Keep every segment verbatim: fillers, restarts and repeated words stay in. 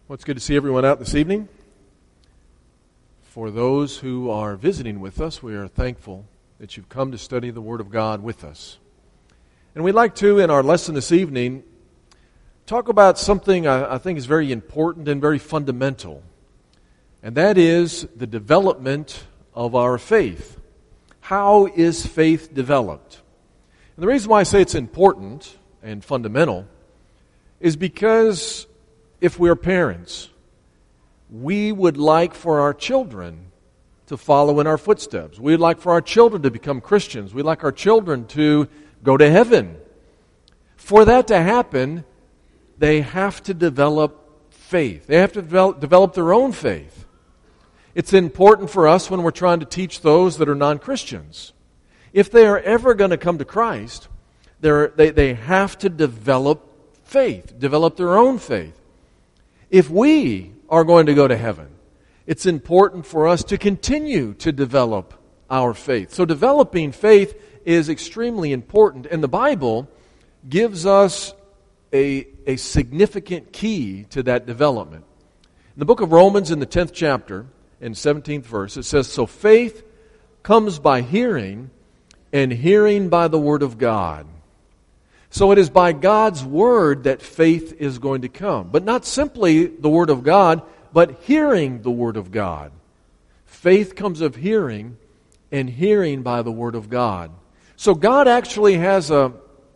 Well, it's good to see everyone out this evening. For those who are visiting with us, we are thankful that you've come to study the Word of God with us. And we'd like to, in our lesson this evening, talk about something I, I think is very important and very fundamental. And that is the development of our faith. How is faith developed? And the reason why I say it's important and fundamental is because if we're parents, we would like for our children to follow in our footsteps. We'd like for our children to become Christians. We'd like our children to go to heaven. For that to happen, they have to develop faith. They have to develop, develop their own faith. It's important for us when we're trying to teach those that are non-Christians. If they are ever going to come to Christ, they, they have to develop faith, develop their own faith. If we are going to go to heaven, it's important for us to continue to develop our faith. So developing faith is extremely important, and the Bible gives us a, a significant key to that development. In the book of Romans, in the tenth chapter, in seventeenth verse, it says, "So faith comes by hearing, and hearing by the word of God." So it is by God's word that faith is going to come. But not simply the word of God, but hearing the word of God. Faith comes of hearing, and hearing by the word of God. So God actually has a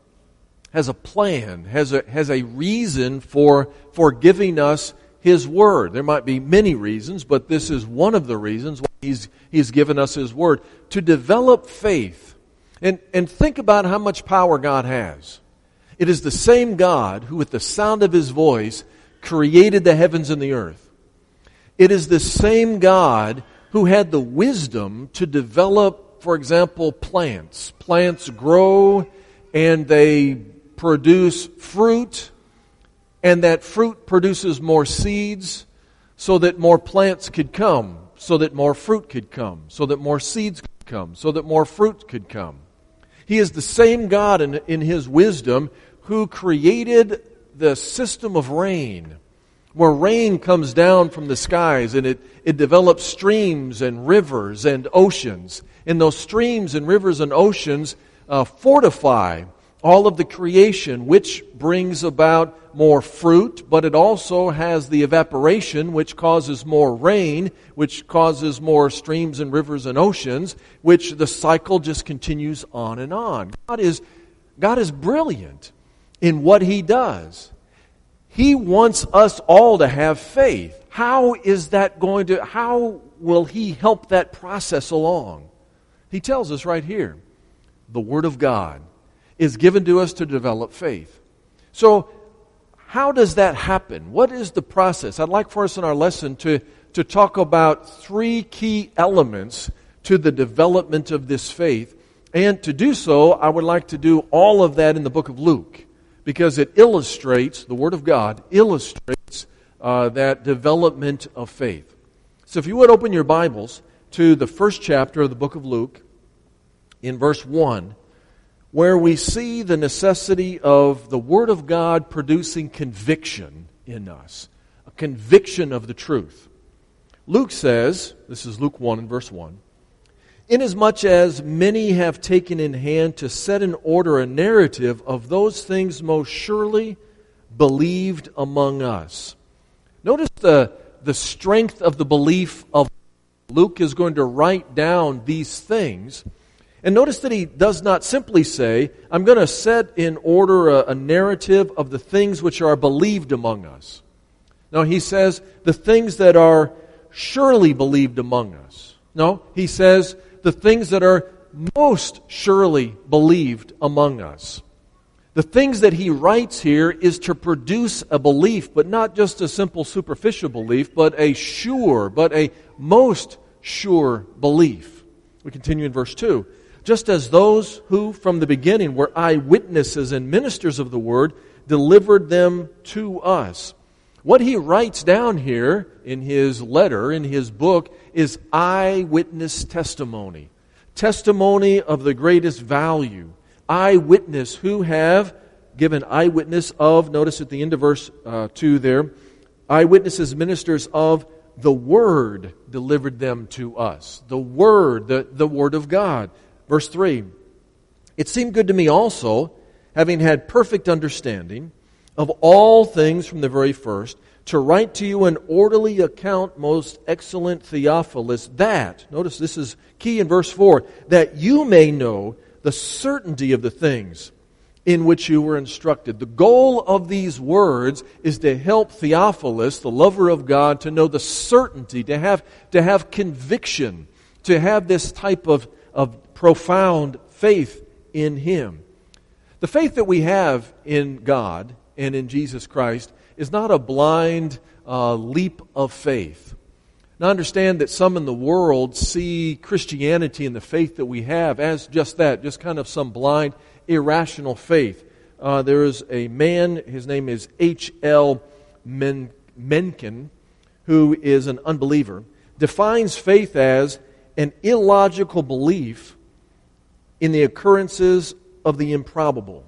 has a plan, has a has a reason for for giving us His word. There might be many reasons, but this is one of the reasons why He's He's given us His word to develop faith. And and think about how much power God has. It is the same God who, with the sound of His voice, created the heavens and the earth. It is the same God who had the wisdom to develop, for example, plants. Plants grow and they produce fruit, and that fruit produces more seeds so that more plants could come, so that more fruit could come, so that more seeds could come, so that more fruit could come. He is the same God in, in His wisdom who created the system of rain, where rain comes down from the skies and it, it develops streams and rivers and oceans. And those streams and rivers and oceans uh, fortify all of the creation, which brings about more fruit, but it also has the evaporation, which causes more rain, which causes more streams and rivers and oceans, which the cycle just continues on and on. God is, God is brilliant in what He does. He wants us all to have faith. How is that going to, how will He help that process along? He tells us right here, the Word of God is given to us to develop faith. So, how does that happen? What is the process? I'd like for us in our lesson to, to talk about three key elements to the development of this faith. And to do so, I would like to do all of that in the book of Luke, because it illustrates, the Word of God illustrates uh, that development of faith. So if you would open your Bibles to the first chapter of the book of Luke, in verse one, where we see the necessity of the Word of God producing conviction in us, a conviction of the truth. Luke says, this is Luke one and verse one, "Inasmuch as many have taken in hand to set in order a narrative of those things most surely believed among us." Notice the, the strength of the belief of Luke is going to write down these things. And notice that he does not simply say, I'm going to set in order a, a narrative of the things which are believed among us. No, he says the things that are surely believed among us. No, he says the things that are most surely believed among us. The things that he writes here is to produce a belief, but not just a simple superficial belief, but a sure, but a most sure belief. We continue in verse two. "Just as those who from the beginning were eyewitnesses and ministers of the word delivered them to us." What he writes down here in his letter, in his book, is eyewitness testimony. Testimony of the greatest value. Eyewitness who have given eyewitness of, notice at the end of verse uh, two there, eyewitnesses, ministers of the Word delivered them to us. The Word, the, the Word of God. Verse three, it seemed good to me also, having had perfect understanding of all things from the very first, to write to you an orderly account, most excellent Theophilus, that, notice this is key in verse four, that you may know the certainty of the things in which you were instructed. The goal of these words is to help Theophilus, the lover of God, to know the certainty, to have, to have conviction, to have this type of, of profound faith in Him. The faith that we have in God and in Jesus Christ is not a blind uh, leap of faith. Now understand that some in the world see Christianity and the faith that we have as just that, just kind of some blind, irrational faith. Uh, there is a man, his name is H L Men- Mencken, who is an unbeliever, defines faith as an illogical belief in the occurrences of the improbable.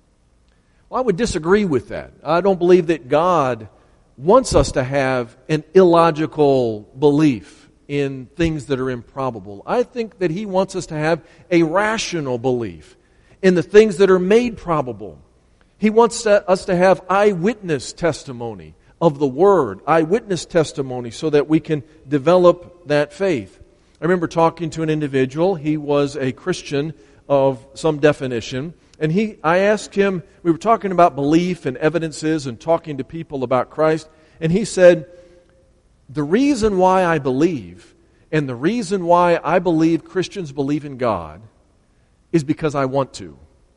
Well, I would disagree with that. I don't believe that God wants us to have an illogical belief in things that are improbable. I think that He wants us to have a rational belief in the things that are made probable. He wants to, us to have eyewitness testimony of the Word, eyewitness testimony, so that we can develop that faith. I remember talking to an individual. He was a Christian of some definition. And he, I asked him, we were talking about belief and evidences and talking to people about Christ. And he said, the reason why I believe and the reason why I believe Christians believe in God is because I want to.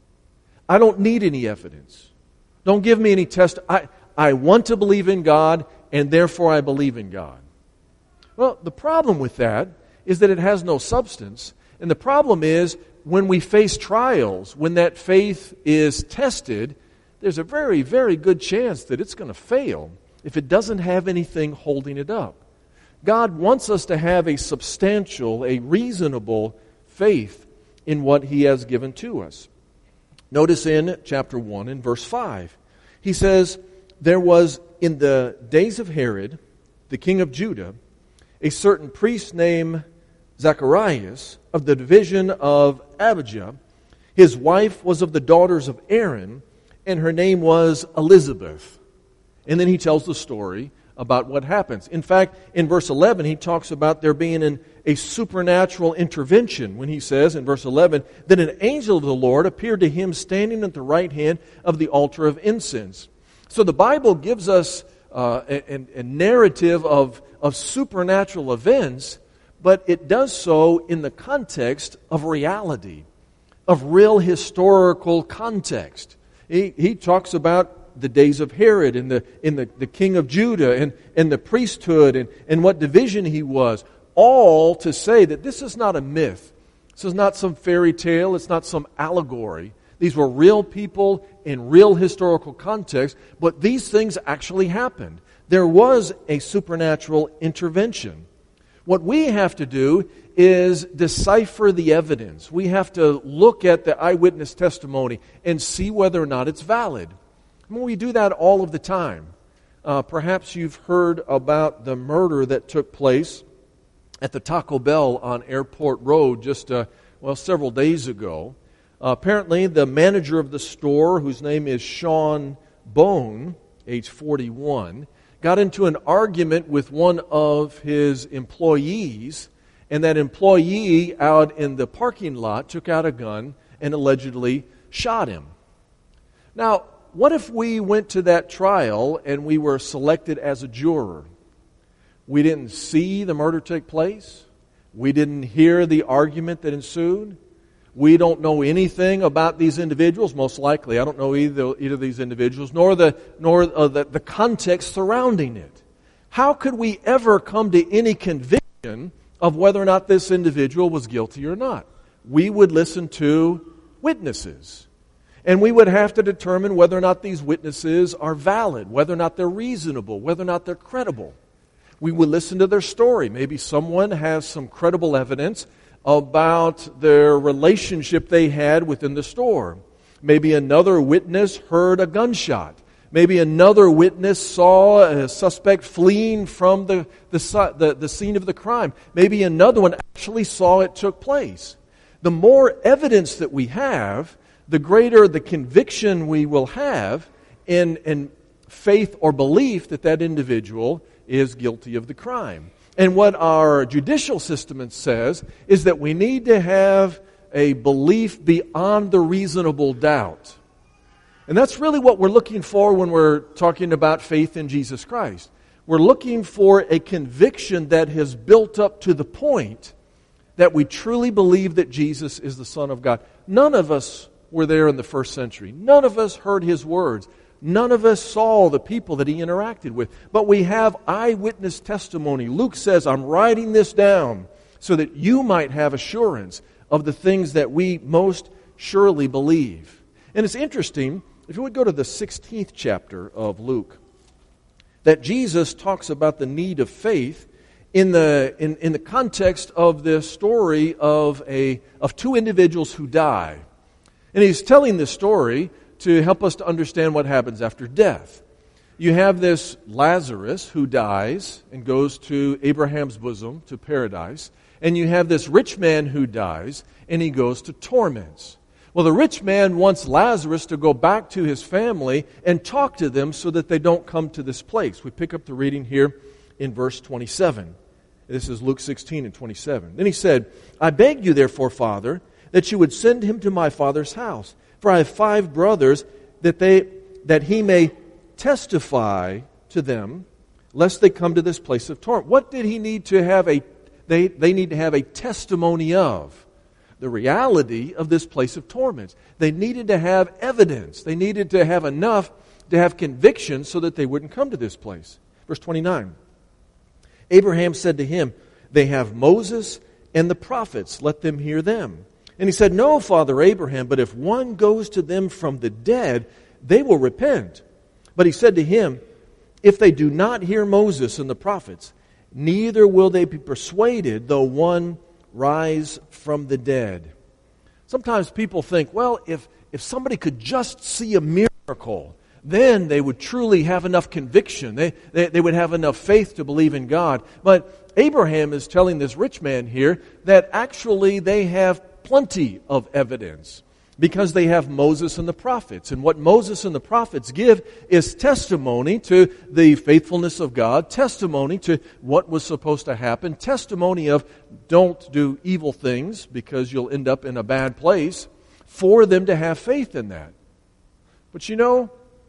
I don't need any evidence. Don't give me any test. I, I want to believe in God, and therefore I believe in God. Well, the problem with that is that it has no substance. And the problem is, when we face trials, when that faith is tested, there's a very, very good chance that it's going to fail if it doesn't have anything holding it up. God wants us to have a substantial, a reasonable faith in what He has given to us. Notice in chapter one and verse five, he says, there was in the days of Herod, the king of Judah, a certain priest named Zacharias of the division of Abijah. His wife was of the daughters of Aaron, and her name was Elizabeth. And then he tells the story about what happens. In fact, in verse eleven, he talks about there being an, a supernatural intervention when he says in verse eleven that an angel of the Lord appeared to him standing at the right hand of the altar of incense. So the Bible gives us uh, a, a narrative of, of supernatural events, but it does so in the context of reality, of real historical context. He, he talks about the days of Herod and the in the, the king of Judah and, and the priesthood and, and what division he was, all to say that this is not a myth. This is not some fairy tale. It's not some allegory. These were real people in real historical context, but these things actually happened. There was a supernatural intervention. What we have to do is decipher the evidence. We have to look at the eyewitness testimony and see whether or not it's valid. I mean, we do that all of the time. Uh, perhaps you've heard about the murder that took place at the Taco Bell on Airport Road just, uh, well, several days ago. Uh, apparently, the manager of the store, whose name is Sean Bone, age forty-one, got into an argument with one of his employees, and that employee out in the parking lot took out a gun and allegedly shot him. Now, what if we went to that trial and we were selected as a juror? We didn't see the murder take place. We didn't hear the argument that ensued. We don't know anything about these individuals, most likely. I don't know either, either of these individuals, nor the nor uh, the, the context surrounding it. How could we ever come to any conviction of whether or not this individual was guilty or not? We would listen to witnesses. And we would have to determine whether or not these witnesses are valid, whether or not they're reasonable, whether or not they're credible. We would listen to their story. Maybe someone has some credible evidence about their relationship they had within the store. Maybe another witness heard a gunshot. Maybe another witness saw a suspect fleeing from the, the, the, the scene of the crime. Maybe another one actually saw it took place. The more evidence that we have, the greater the conviction we will have in, in faith or belief that that individual is guilty of the crime. And what our judicial system says is that we need to have a belief beyond the reasonable doubt. And that's really what we're looking for when we're talking about faith in Jesus Christ. We're looking for a conviction that has built up to the point that we truly believe that Jesus is the Son of God. None of us were there in the first century. None of us heard His words. None of us saw the people that He interacted with. But we have eyewitness testimony. Luke says, I'm writing this down so that you might have assurance of the things that we most surely believe. And it's interesting, if you would go to the sixteenth chapter of Luke, that Jesus talks about the need of faith in the in, in the context of this story of a of two individuals who die. And He's telling this story to help us to understand what happens after death. You have this Lazarus who dies and goes to Abraham's bosom, to paradise. And you have this rich man who dies and he goes to torments. Well, the rich man wants Lazarus to go back to his family and talk to them so that they don't come to this place. We pick up the reading here in verse twenty-seven. This is Luke sixteen and twenty-seven. Then he said, I beg you therefore, Father, that you would send him to my father's house. For I have five brothers, that they that he may testify to them, lest they come to this place of torment. What did he need to have a, they, they need to have a testimony of? The reality of this place of torments. They needed to have evidence. They needed to have enough to have conviction so that they wouldn't come to this place. Verse twenty-nine. Abraham said to him, they have Moses and the prophets. Let them hear them. And he said, no, Father Abraham, but if one goes to them from the dead, they will repent. But he said to him, if they do not hear Moses and the prophets, neither will they be persuaded, though one rise from the dead. Sometimes people think, well, if, if somebody could just see a miracle, then they would truly have enough conviction. They, they, they would have enough faith to believe in God. But Abraham is telling this rich man here that actually they have plenty of evidence because they have Moses and the prophets. And what Moses and the prophets give is testimony to the faithfulness of God, testimony to what was supposed to happen, testimony of don't do evil things because you'll end up in a bad place, for them to have faith in that. But you know,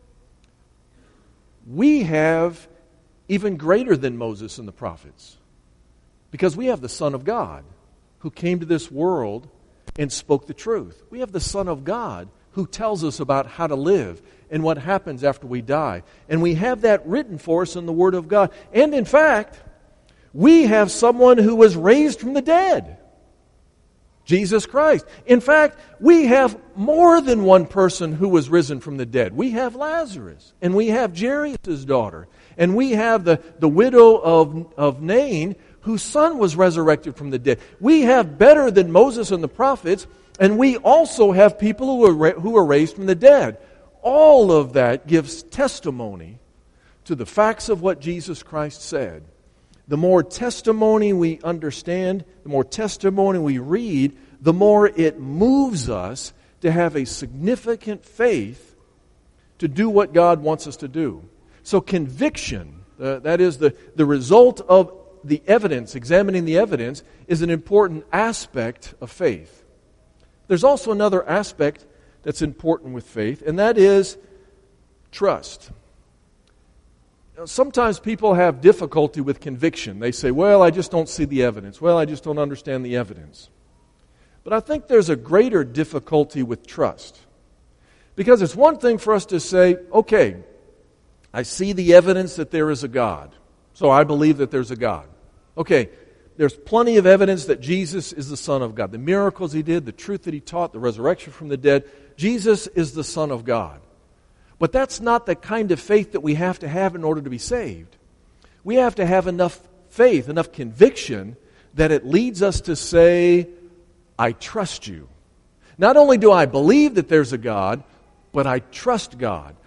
we have even greater than Moses and the prophets, because we have the Son of God who came to this world and spoke the truth. We have the Son of God who tells us about how to live and what happens after we die. And we have that written for us in the Word of God. And in fact, we have someone who was raised from the dead, Jesus Christ. In fact, we have more than one person who was risen from the dead. We have Lazarus, and we have Jairus' daughter, and we have the, the widow of, of Nain, whose son was resurrected from the dead. We have better than Moses and the prophets, and we also have people who are, ra- who are raised from the dead. All of that gives testimony to the facts of what Jesus Christ said. The more testimony we understand, the more testimony we read, the more it moves us to have a significant faith to do what God wants us to do. So conviction, uh, that is the, the result of the evidence, examining the evidence, is an important aspect of faith. There's also another aspect that's important with faith, and that is trust. Sometimes people have difficulty with conviction. They say, well, I just don't see the evidence. Well, I just don't understand the evidence. But I think there's a greater difficulty with trust. Because it's one thing for us to say, okay, I see the evidence that there is a God, so I believe that there's a God. Okay, there's plenty of evidence that Jesus is the Son of God. The miracles He did, the truth that He taught, the resurrection from the dead. Jesus is the Son of God. But that's not the kind of faith that we have to have in order to be saved. We have to have enough faith, enough conviction, that it leads us to say, I trust you. Not only do I believe that there's a God, but I trust God.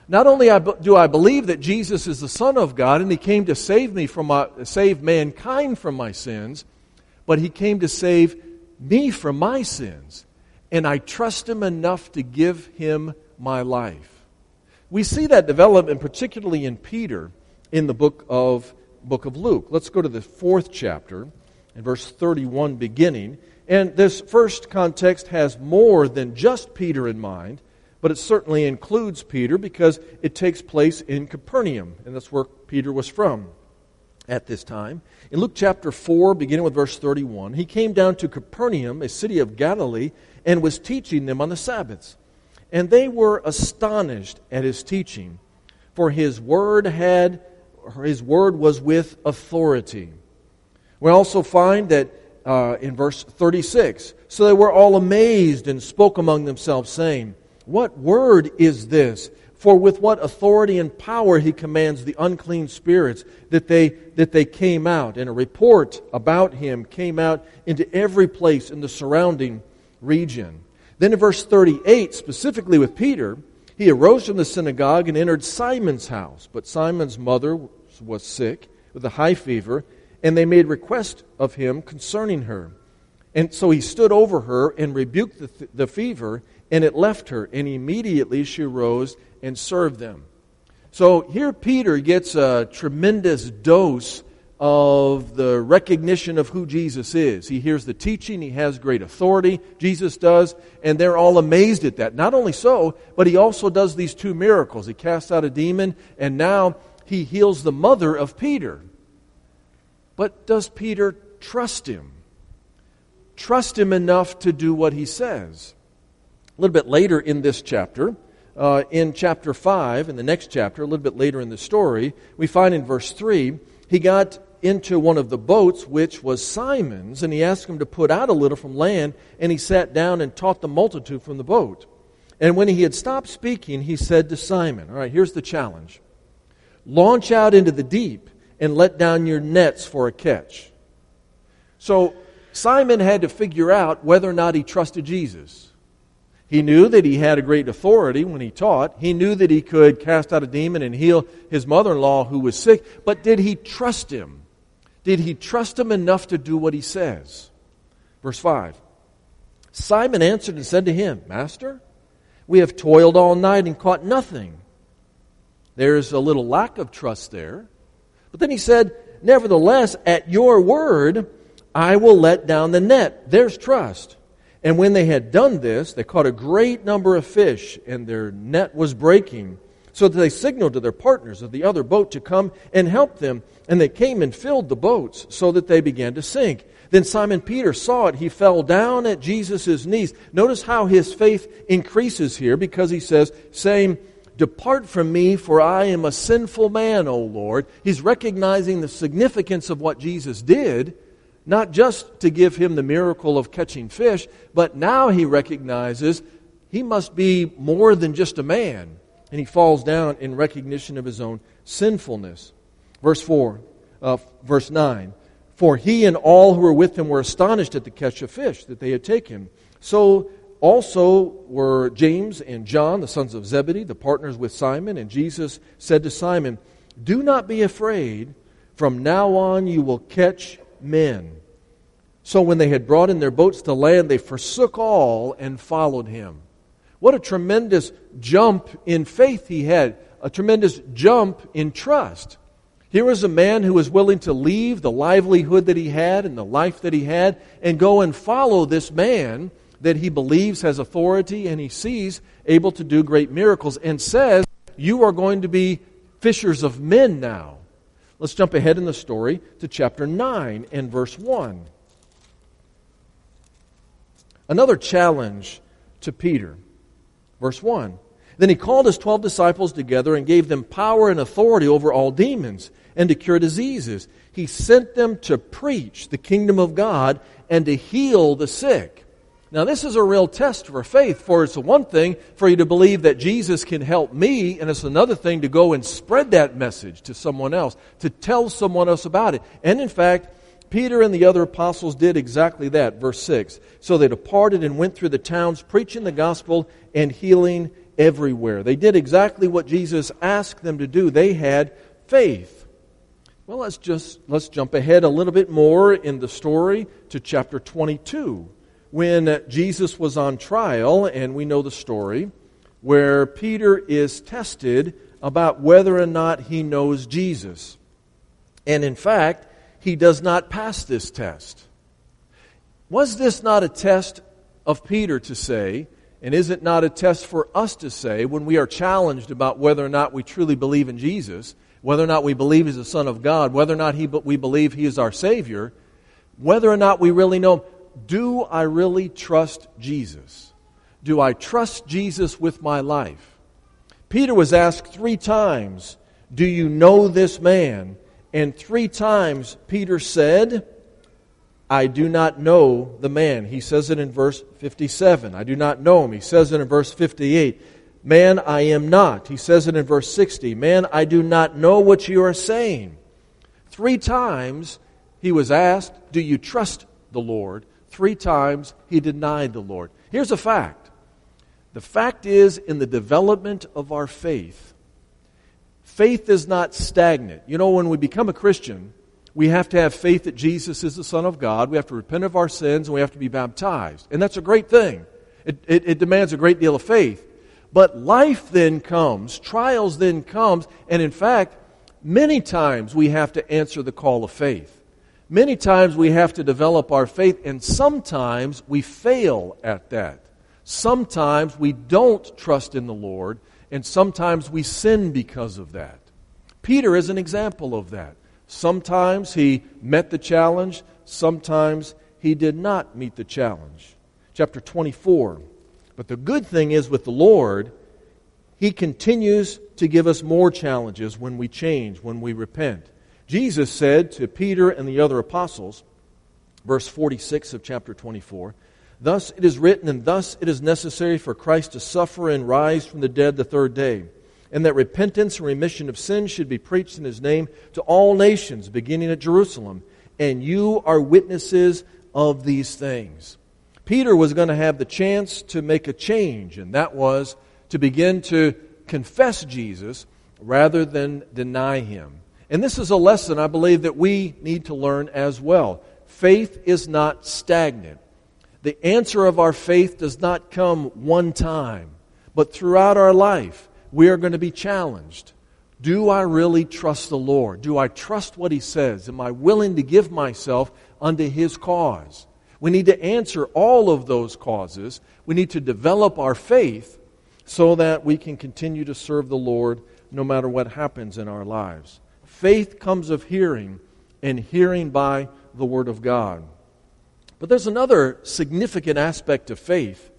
Not only do I believe that Jesus is the Son of God and He came to save me from my, save mankind from my sins, but He came to save me from my sins. And I trust Him enough to give Him my life. We see that development particularly in Peter in the book of, book of Luke. Let's go to the fourth chapter and verse thirty-one beginning. And this first context has more than just Peter in mind, but it certainly includes Peter because it takes place in Capernaum, and that's where Peter was from at this time. In Luke chapter four, beginning with verse thirty-one, he came down to Capernaum, a city of Galilee, and was teaching them on the Sabbaths. And they were astonished at his teaching, for his word had, his word was with authority. We also find that uh, in verse thirty-six, so they were all amazed and spoke among themselves, saying, "What word is this? For with what authority and power He commands the unclean spirits that they that they came out." And a report about Him came out into every place in the surrounding region. Then in verse thirty-eight, specifically with Peter, he arose from the synagogue and entered Simon's house. But Simon's mother was sick with a high fever, and they made request of him concerning her. And so he stood over her and rebuked the, the fever, and it left her. And immediately she arose and served them. So here Peter gets a tremendous dose of the recognition of who Jesus is. He hears the teaching, he has great authority, Jesus does, and they're all amazed at that. Not only so, but he also does these two miracles. He casts out a demon, and now he heals the mother of Peter. But does Peter trust him? Trust him enough to do what he says? A little bit later in this chapter, uh, in chapter five, in the next chapter, a little bit later in the story, we find in verse three, he got into one of the boats, which was Simon's, and he asked him to put out a little from land, and he sat down and taught the multitude from the boat. And when he had stopped speaking, he said to Simon, all right, here's the challenge. Launch out into the deep and let down your nets for a catch. So Simon had to figure out whether or not he trusted Jesus. He knew that he had a great authority when he taught. He knew that he could cast out a demon and heal his mother-in-law who was sick. But did he trust him? Did he trust him enough to do what he says? Verse five. Simon answered and said to him, Master, we have toiled all night and caught nothing. There's a little lack of trust there. But then he said, Nevertheless, at your word, I will let down the net. There's trust. And when they had done this, they caught a great number of fish, and their net was breaking. So that they signaled to their partners of the other boat to come and help them. And they came and filled the boats, so that they began to sink. Then Simon Peter saw it. He fell down at Jesus' knees. Notice how his faith increases here, because he says, saying, Depart from me, for I am a sinful man, O Lord. He's recognizing the significance of what Jesus did, not just to give him the miracle of catching fish, but now he recognizes he must be more than just a man. And he falls down in recognition of his own sinfulness. Verse four, uh, verse nine. For he and all who were with him were astonished at the catch of fish that they had taken. So also were James and John, the sons of Zebedee, the partners with Simon. And Jesus said to Simon, Do not be afraid. From now on you will catch men. So when they had brought in their boats to land, they forsook all and followed him. What a tremendous jump in faith he had. A tremendous jump in trust. Here was a man who was willing to leave the livelihood that he had and the life that he had and go and follow this man that he believes has authority and he sees able to do great miracles, and says, you are going to be fishers of men now. Let's jump ahead in the story to chapter nine and verse one. Another challenge to Peter. Verse one. Then he called his twelve disciples together and gave them power and authority over all demons and to cure diseases. He sent them to preach the kingdom of God and to heal the sick. Now this is a real test for faith, for it's one thing for you to believe that Jesus can help me, and it's another thing to go and spread that message to someone else, to tell someone else about it. And in fact, Peter and the other apostles did exactly that. Verse six. So they departed and went through the towns, preaching the gospel and healing everywhere. They did exactly what Jesus asked them to do. They had faith. Well, let's just let's jump ahead a little bit more in the story to chapter twenty-two, when Jesus was on trial, and we know the story, where Peter is tested about whether or not he knows Jesus. And in fact, he does not pass this test. Was this not a test of Peter to say, and is it not a test for us to say when we are challenged about whether or not we truly believe in Jesus, whether or not we believe He's the Son of God, whether or not he, we believe He is our Savior, whether or not we really know, do I really trust Jesus? Do I trust Jesus with my life? Peter was asked three times, do you know this man? And three times Peter said, I do not know the man. He says it in verse fifty-seven. I do not know him. He says it in verse fifty-eight. Man, I am not. He says it in verse sixty. Man, I do not know what you are saying. Three times he was asked, do you trust the Lord? Three times he denied the Lord. Here's a fact. The fact is, in the development of our faith, faith is not stagnant. You know, when we become a Christian, we have to have faith that Jesus is the Son of God. We have to repent of our sins, and we have to be baptized. And that's a great thing. It, it, it demands a great deal of faith. But life then comes, trials then comes, and in fact, many times we have to answer the call of faith. Many times we have to develop our faith, and sometimes we fail at that. Sometimes we don't trust in the Lord, and sometimes we sin because of that. Peter is an example of that. Sometimes he met the challenge, sometimes he did not meet the challenge. Chapter twenty-four. But the good thing is with the Lord, He continues to give us more challenges when we change, when we repent. Jesus said to Peter and the other apostles, verse forty-six of chapter twenty-four, thus it is written, and thus it is necessary for Christ to suffer and rise from the dead the third day, and that repentance and remission of sins should be preached in His name to all nations, beginning at Jerusalem. And you are witnesses of these things. Peter was going to have the chance to make a change, and that was to begin to confess Jesus rather than deny Him. And this is a lesson I believe that we need to learn as well. Faith is not stagnant. The answer of our faith does not come one time, but throughout our life, we are going to be challenged. Do I really trust the Lord? Do I trust what He says? Am I willing to give myself unto His cause? We need to answer all of those causes. We need to develop our faith so that we can continue to serve the Lord no matter what happens in our lives. Faith comes of hearing, and hearing by the Word of God. But there's another significant aspect of faith,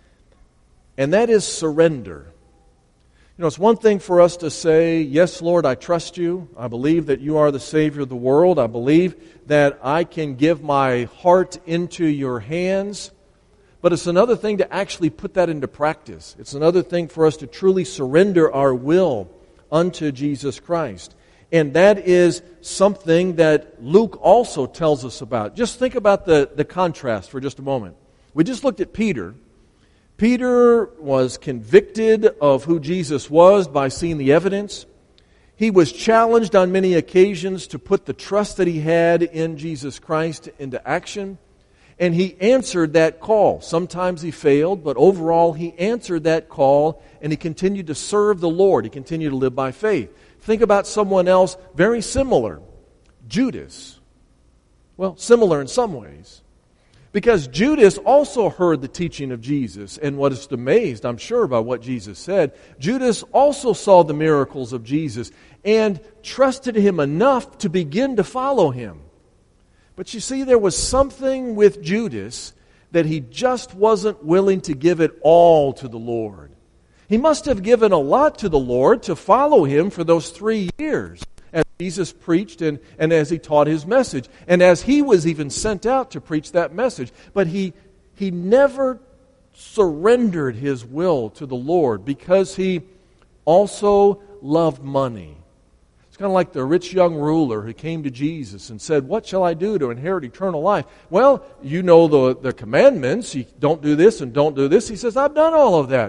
and that is surrender. You know, it's one thing for us to say, yes, Lord, I trust You. I believe that You are the Savior of the world. I believe that I can give my heart into Your hands. But it's another thing to actually put that into practice. It's another thing for us to truly surrender our will unto Jesus Christ. And that is something that Luke also tells us about. Just think about the, the contrast for just a moment. We just looked at Peter. Peter was convicted of who Jesus was by seeing the evidence. He was challenged on many occasions to put the trust that he had in Jesus Christ into action. And he answered that call. Sometimes he failed, but overall he answered that call, and he continued to serve the Lord. He continued to live by faith. Think about someone else very similar, Judas. Well, similar in some ways. Because Judas also heard the teaching of Jesus and was amazed, I'm sure, by what Jesus said. Judas also saw the miracles of Jesus and trusted Him enough to begin to follow Him. But you see, there was something with Judas that he just wasn't willing to give it all to the Lord. He must have given a lot to the Lord to follow Him for those three years. As Jesus preached and, and as He taught His message. And as He was even sent out to preach that message. But he, he never surrendered His will to the Lord because He also loved money. It's kind of like the rich young ruler who came to Jesus and said, what shall I do to inherit eternal life? Well, you know the, the commandments. You don't do this and don't do this. He says, I've done all of that.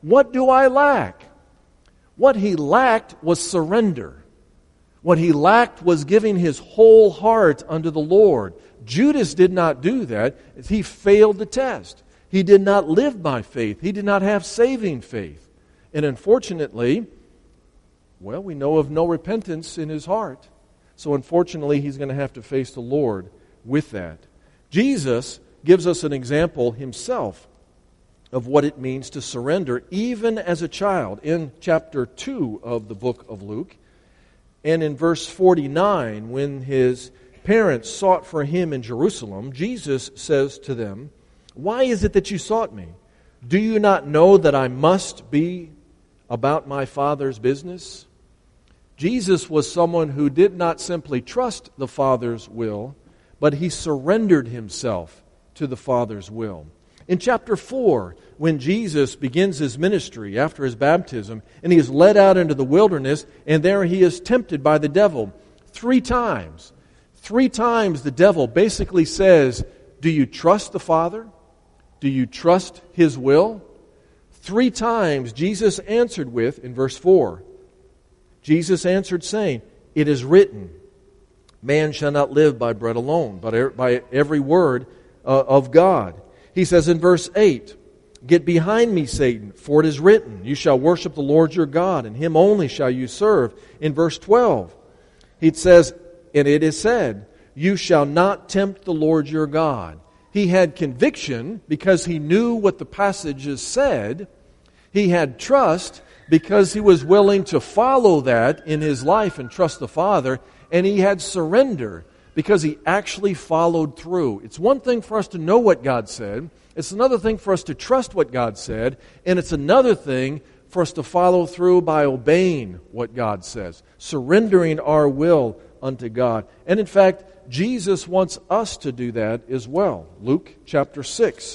What do I lack? What he lacked was surrender. What he lacked was giving his whole heart unto the Lord. Judas did not do that. He failed the test. He did not live by faith. He did not have saving faith. And unfortunately, well, we know of no repentance in his heart. So unfortunately, he's going to have to face the Lord with that. Jesus gives us an example himself of what it means to surrender, even as a child, in chapter two of the book of Luke. And in verse forty-nine, when his parents sought for him in Jerusalem, Jesus says to them, "Why is it that you sought me? Do you not know that I must be about my Father's business?" Jesus was someone who did not simply trust the Father's will, but he surrendered himself to the Father's will. In chapter four, when Jesus begins his ministry after his baptism, and he is led out into the wilderness, and there he is tempted by the devil three times. Three times the devil basically says, "Do you trust the Father? Do you trust his will?" Three times Jesus answered with, in verse four, Jesus answered saying, "It is written, man shall not live by bread alone, but by every word uh, of God." He says in verse eight, "Get behind me, Satan, for it is written, you shall worship the Lord your God, and him only shall you serve." In verse twelve, he says, "And it is said, you shall not tempt the Lord your God." He had conviction because he knew what the passages said. He had trust because he was willing to follow that in his life and trust the Father. And he had surrender because he actually followed through. It's one thing for us to know what God said. It's another thing for us to trust what God said. And it's another thing for us to follow through by obeying what God says, surrendering our will unto God. And in fact, Jesus wants us to do that as well. Luke chapter six.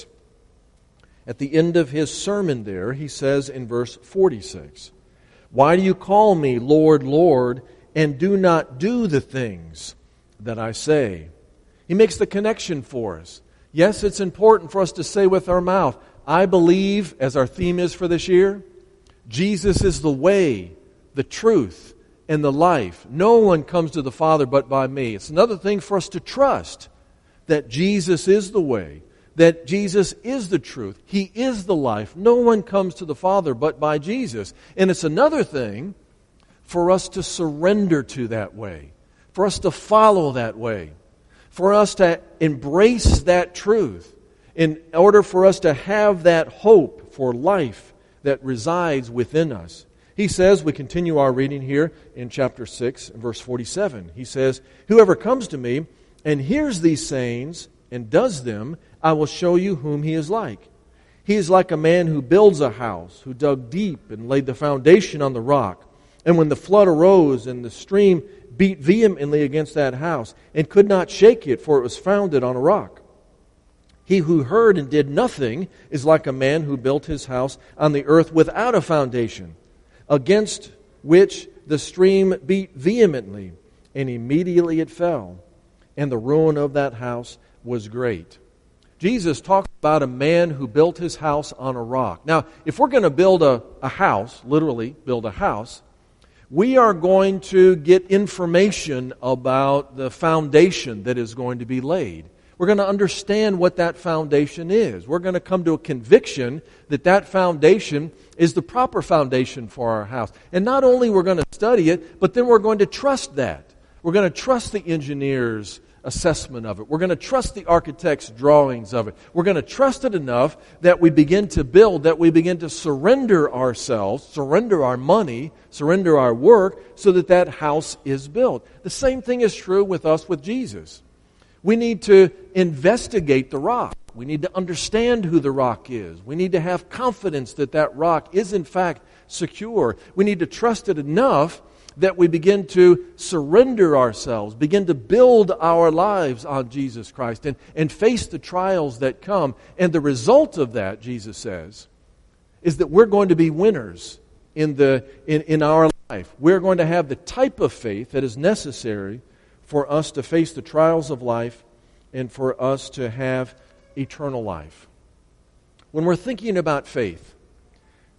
At the end of his sermon there, he says in verse forty-six, "Why do you call me Lord, Lord, and do not do the things that I say?" He makes the connection for us. Yes, it's important for us to say with our mouth, "I believe," as our theme is for this year, Jesus is the way, the truth, and the life. No one comes to the Father but by me. It's another thing for us to trust that Jesus is the way, that Jesus is the truth. He is the life. No one comes to the Father but by Jesus. And it's another thing for us to surrender to that way, for us to follow that way, for us to embrace that truth in order for us to have that hope for life that resides within us. He says, we continue our reading here in chapter six, verse forty-seven. He says, "Whoever comes to me and hears these sayings and does them, I will show you whom he is like. He is like a man who builds a house, who dug deep and laid the foundation on the rock. And when the flood arose and the stream beat vehemently against that house and could not shake it, for it was founded on a rock. He who heard and did nothing is like a man who built his house on the earth without a foundation, against which the stream beat vehemently, and immediately it fell, and the ruin of that house was great." Jesus talks about a man who built his house on a rock. Now, if we're going to build a, a house, literally build a house, we are going to get information about the foundation that is going to be laid. We're going to understand what that foundation is. We're going to come to a conviction that that foundation is the proper foundation for our house. And not only we're going to study it, but then we're going to trust that. We're going to trust the engineer's assessment of it. We're going to trust the architect's drawings of it. We're going to trust it enough that we begin to build, that we begin to surrender ourselves, surrender our money, surrender our work, so that that house is built. The same thing is true with us with Jesus. We need to investigate the rock. We need to understand who the rock is. We need to have confidence that that rock is in fact secure. We need to trust it enough that we begin to surrender ourselves, begin to build our lives on Jesus Christ and, and face the trials that come. And the result of that, Jesus says, is that we're going to be winners in, the, in, in our life. We're going to have the type of faith that is necessary for us to face the trials of life and for us to have eternal life. When we're thinking about faith,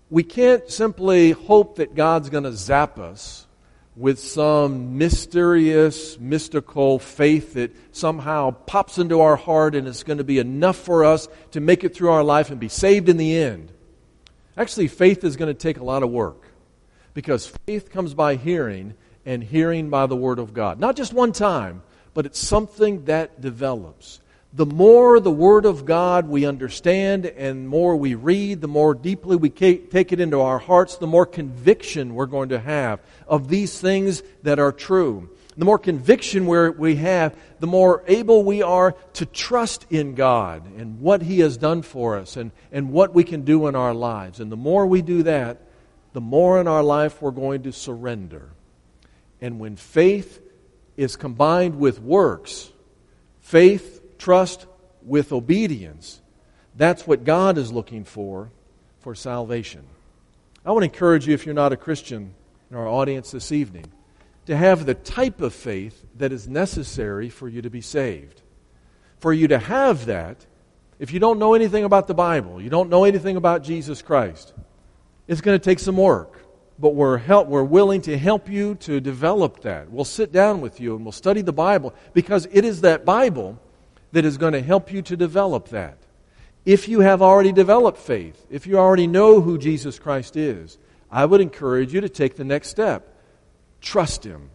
we can't simply hope that God's going to zap us with some mysterious, mystical faith that somehow pops into our heart and it's going to be enough for us to make it through our life and be saved in the end. Actually, faith is going to take a lot of work, because faith comes by hearing, and hearing by the Word of God. Not just one time, but it's something that develops. The more the Word of God we understand and more we read, the more deeply we take it into our hearts, the more conviction we're going to have of these things that are true. The more conviction we have, the more able we are to trust in God and what He has done for us and, and what we can do in our lives. And the more we do that, the more in our life we're going to surrender. And when faith is combined with works, faith, trust with obedience, that's what God is looking for for salvation. I want to encourage you, if you're not a Christian in our audience this evening, to have the type of faith that is necessary for you to be saved. For you to have that, if you don't know anything about the Bible, you don't know anything about Jesus Christ, it's going to take some work. But we're help, we're willing to help you to develop that. We'll sit down with you and we'll study the Bible, because it is that Bible that is going to help you to develop that. If you have already developed faith, if you already know who Jesus Christ is, I would encourage you to take the next step. Trust Him.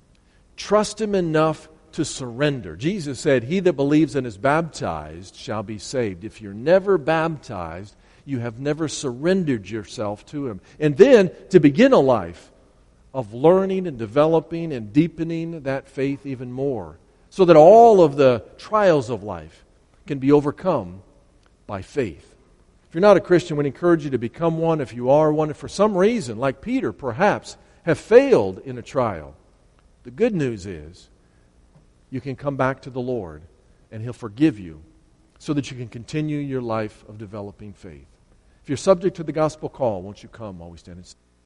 Trust Him enough to surrender. Jesus said, "He that believes and is baptized shall be saved." If you're never baptized, you have never surrendered yourself to Him. And then to begin a life of learning and developing and deepening that faith even more, so that all of the trials of life can be overcome by faith. If you're not a Christian, we encourage you to become one. If you are one, and for some reason, like Peter, perhaps, have failed in a trial, the good news is you can come back to the Lord and He'll forgive you, so that you can continue your life of developing faith. If you're subject to the gospel call, won't you come while we stand and sing?